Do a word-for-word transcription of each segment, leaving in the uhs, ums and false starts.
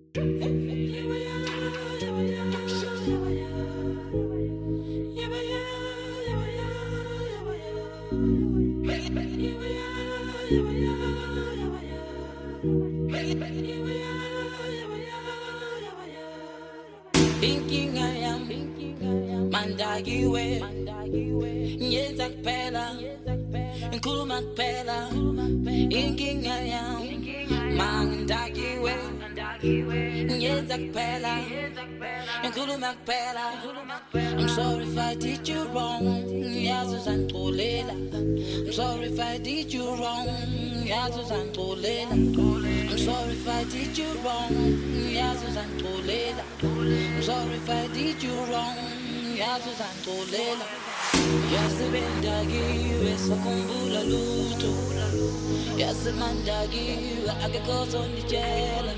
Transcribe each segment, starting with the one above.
Inkinga yami mandakiwe nyenza kuphela ngikhuluma kuphela inkinga yami mandakiwe nyenza kuphela ngikhuluma kuphela. I'm sorry if I did you wrong, yazi uzangixolela. I'm sorry if I did you wrong, yazi uzangixolela. I'm sorry if I did you wrong, yazi uzangixolela. I'm sorry if I did you wrong, yazi uzangixolela. Yasebendakiwe sakhumbula lutho, yasemandakiwe akekho ozonditshela.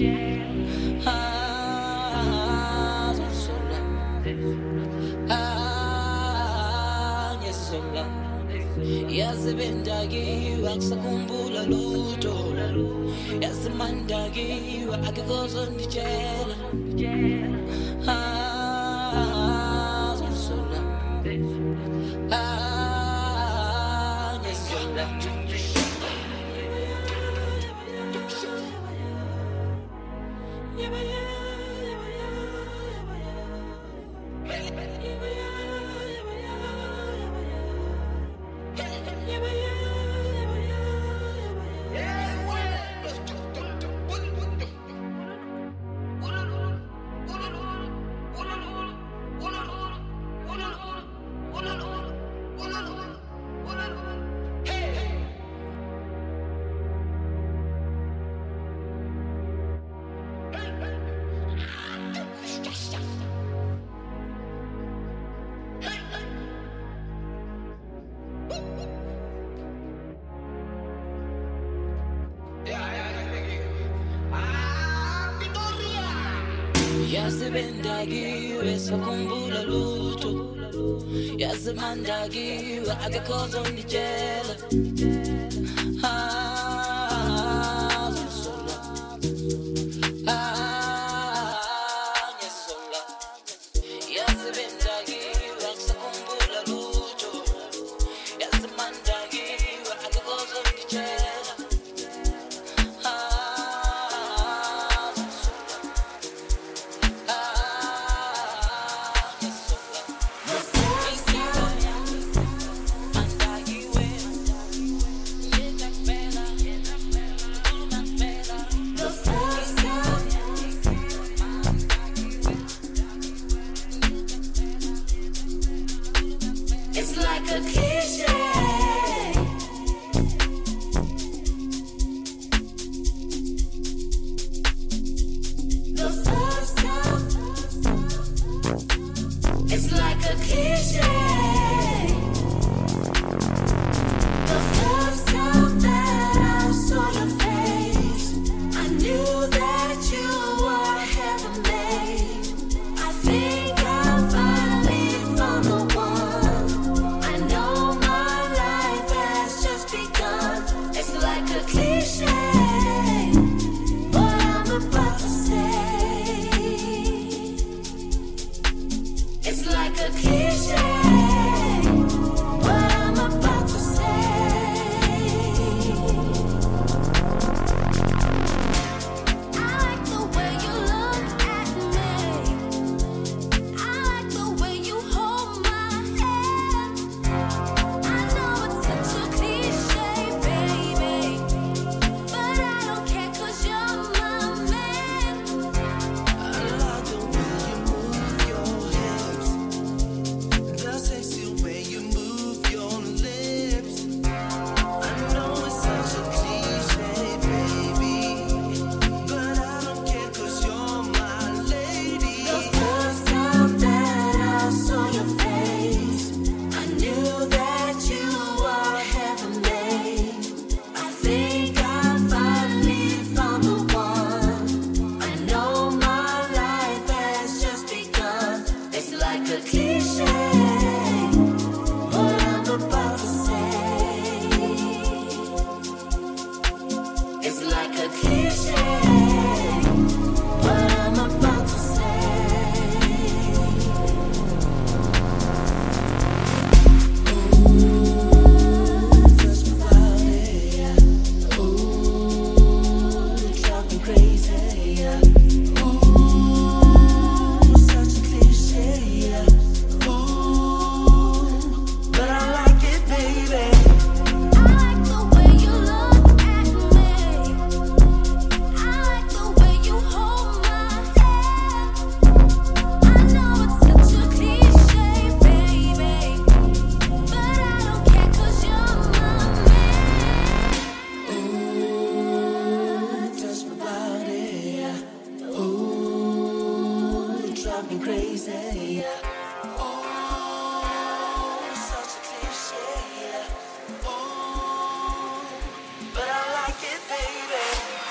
Ah, zosola, ah, ngesola. Yasebendakiwe akusakhumbula lutho, yasemandakiwe akekho ozonditshela. Ah, zosola. Ah, ngesola. Yasebendakiwe sakhumbula lutho, yasemandakiwe akekho ozonditshela. Ah, zosola. Ah, ngesola. Yasebendakiwe akusakhumbula lutho, yasemandakiwe akekho ozonditshela. It's like a cliche. The first time. It's like a cliche. The first time that I saw your face, I knew that you were heaven made. I think I finally found the one. I know my life has just begun. It's like a cliche, what I'm about to say. It's like a cliche, what I'm about to say. I like the way you look at me. I like the way you hold my hand. I know it's such a cliche, baby, but I don't care 'cause you're my man. I like the way you move your hips, the sexy way you move your lips. I know it's such a cliche, baby, but I don't care 'cause you're my lady. The first time that I saw your face, I knew that you were heaven made. I think I finally found the one. I know my life has just begun. It's like a cliche, what I'm about to say. It's like a cliche, what me crazy. Oh, such a cliche. Oh, but I like it, baby.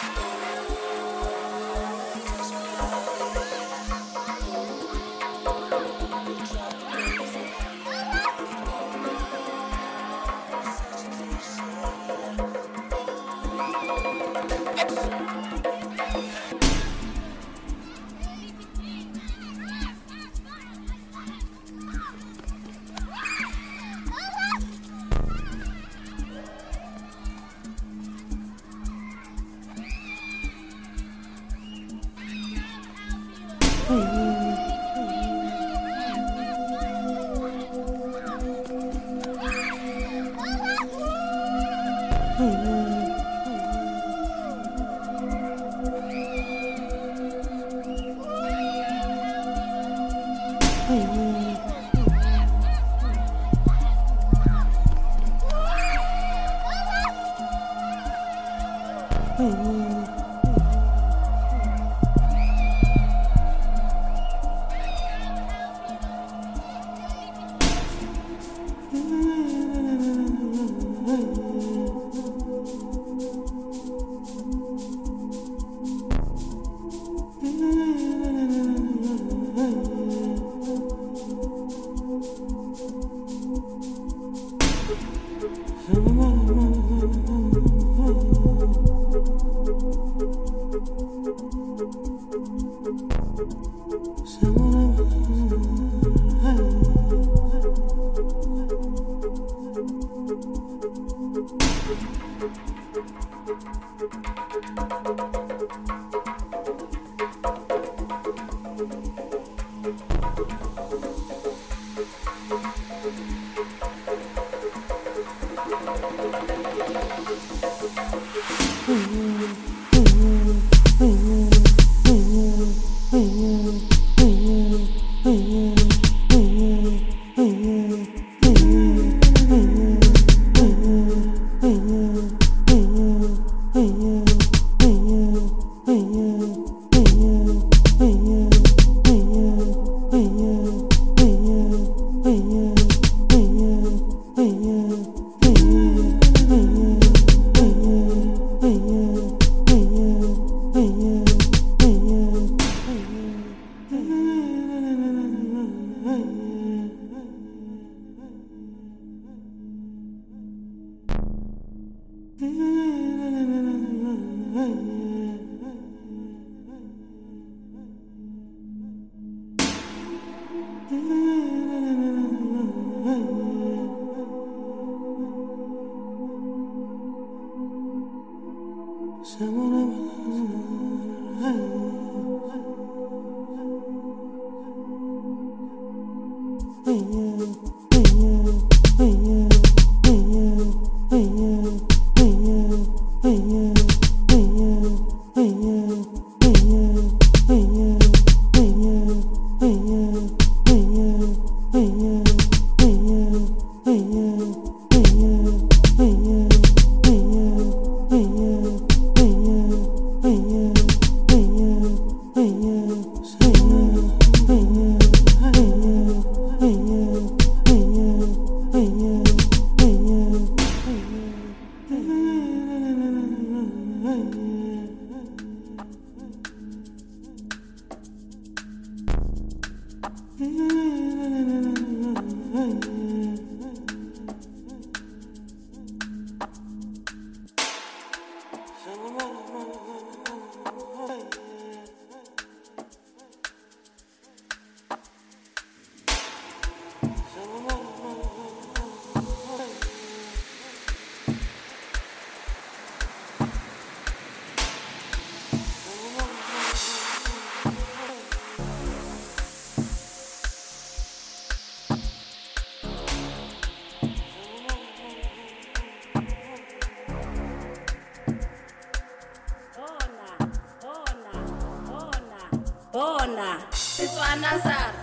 Bona, Setswana sa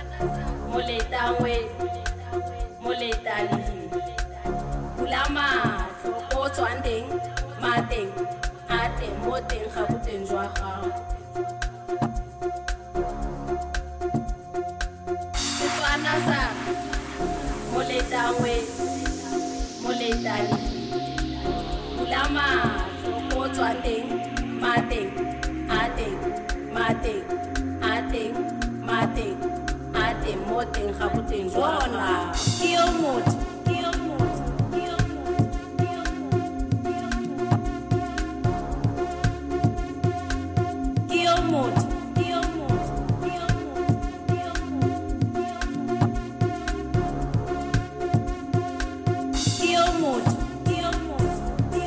moleta ngwe moleta lihi Ulama o tswang teng mateng a teng mo teng ga boteng jwa gago moletalegi bula mahlo ko tswa teng mateng a teng mateng a teng mateng a teng mo teng ga boteng bona ke yo motho ke yo motho ke yo motho ke yo motho ke yo motho ke yo motho ke yo motho ke yo motho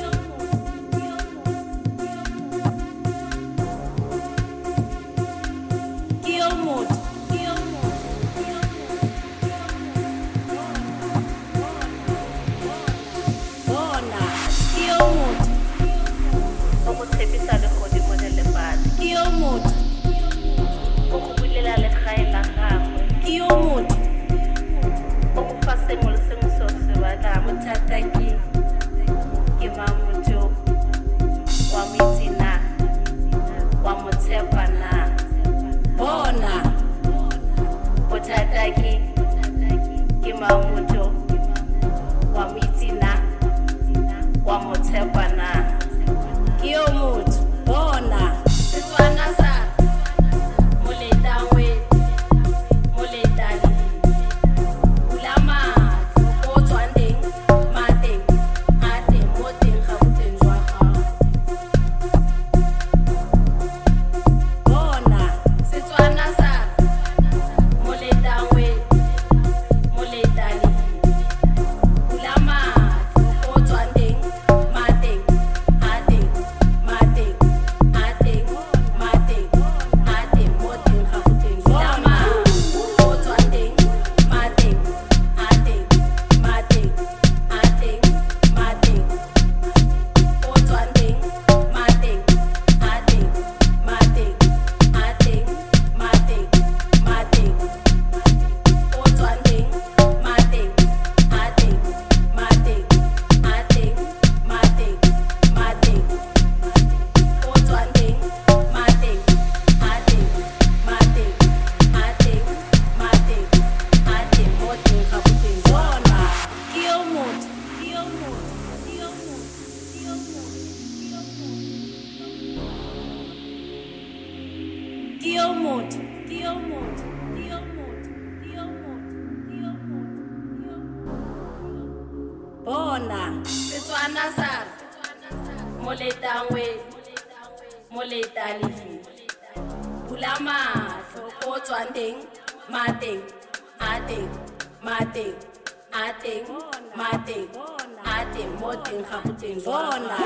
bona Setswana sa moletangwe moletalegi bula mahlo ko tswang teng mateng a teng mateng a teng mateng a teng mo teng ga boteng bona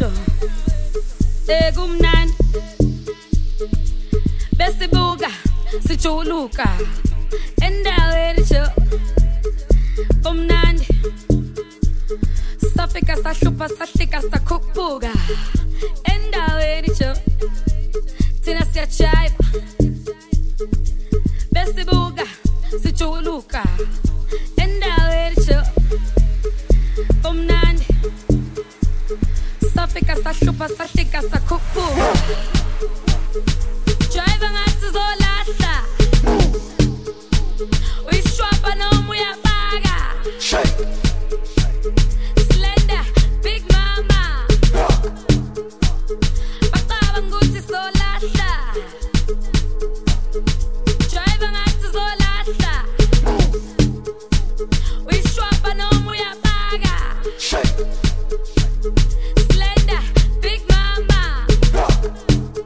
wethu ekumnandi besibuka sijuluka endaweni jo kumnandi safika sahlupha sahlika sakhuphuka endaweni jo thina siyajiva besibuka sijuluka endaweni jo kumnandi safika sahlupha sahlika sakhuphuka drive ngathi zolahla uyishwapha noma uyabaka slender big mama baqaba nguthi zolahla drive ngathi zolahla uyishwapha noma uyabaka slender big mama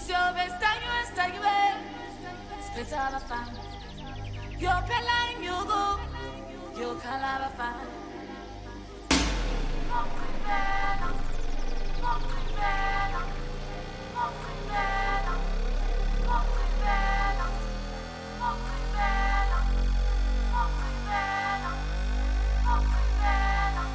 Siyobe stanyu stanyu Spita bafana Yo phela inyuku Yo khala bafana Mokribela Mokribela Mokribela Mokribela Mokribela Mokribela Mokribela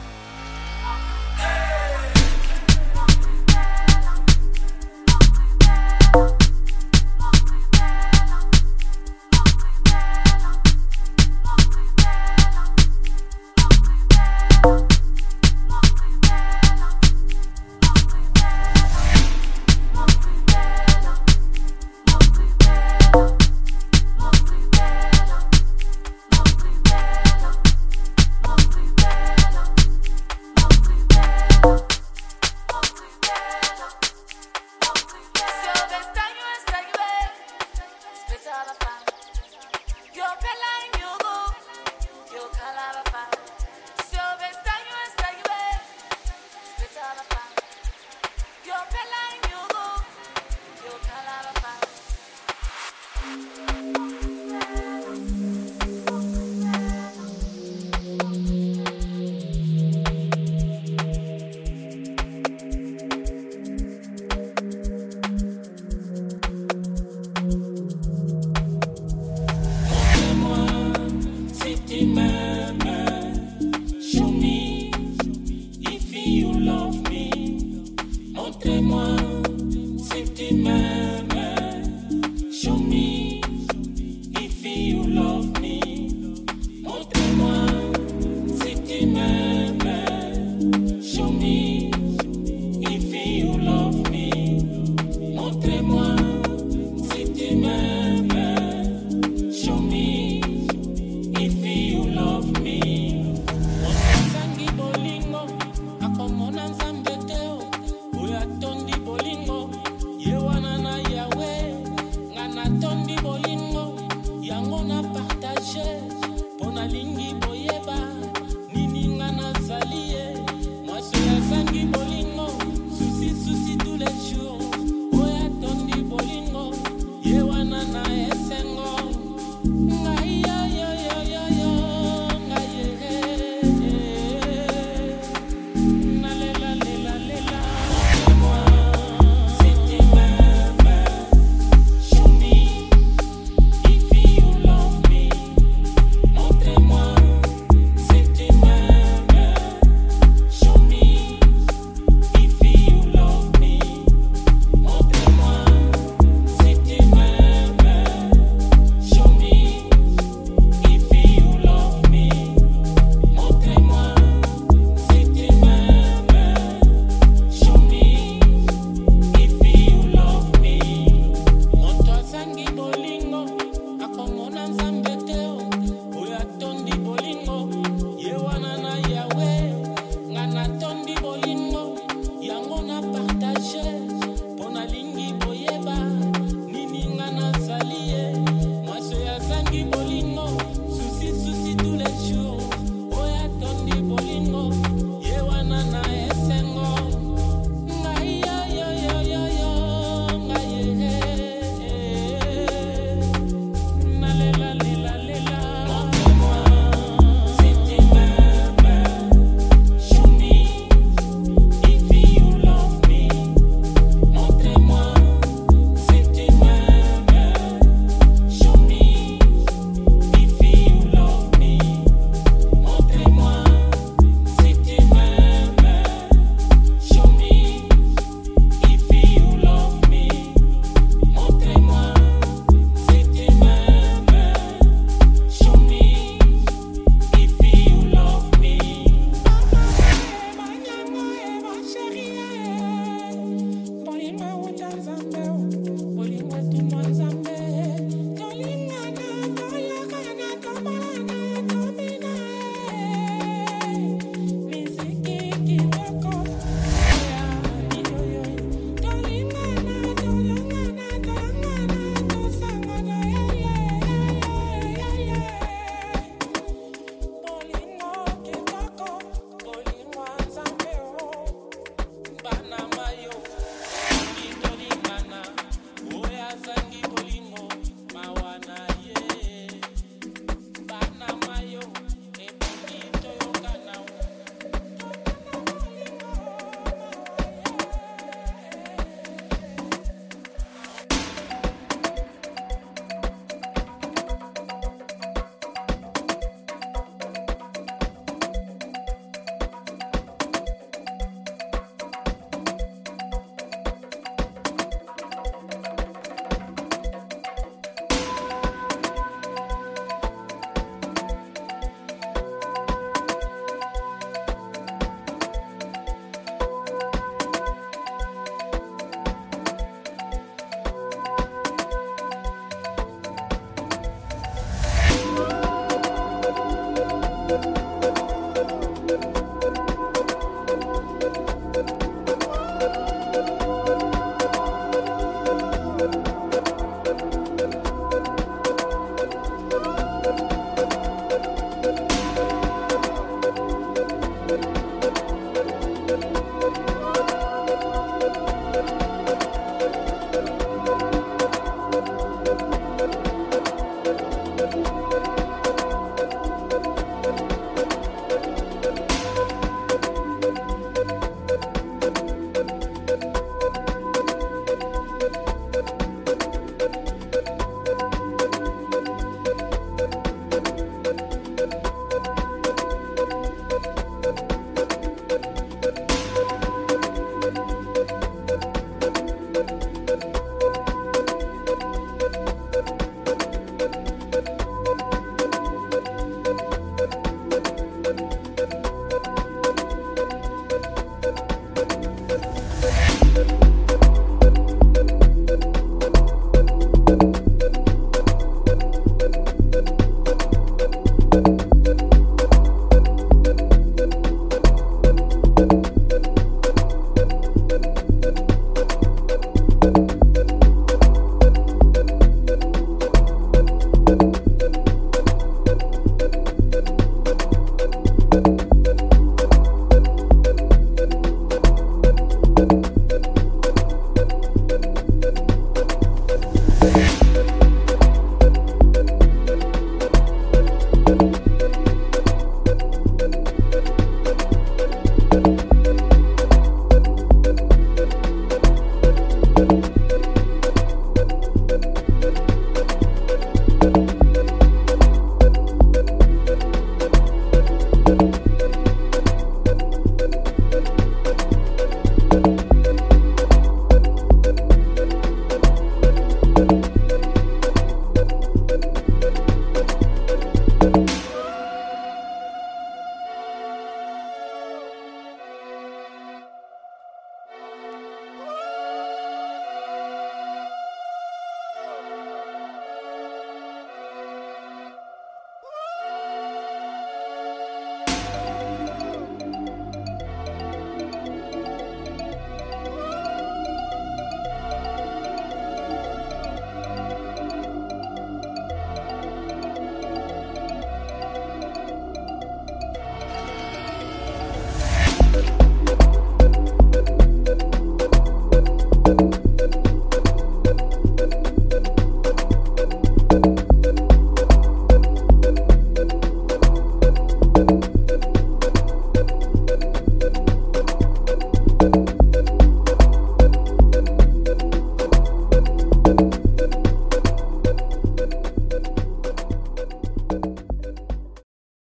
Thank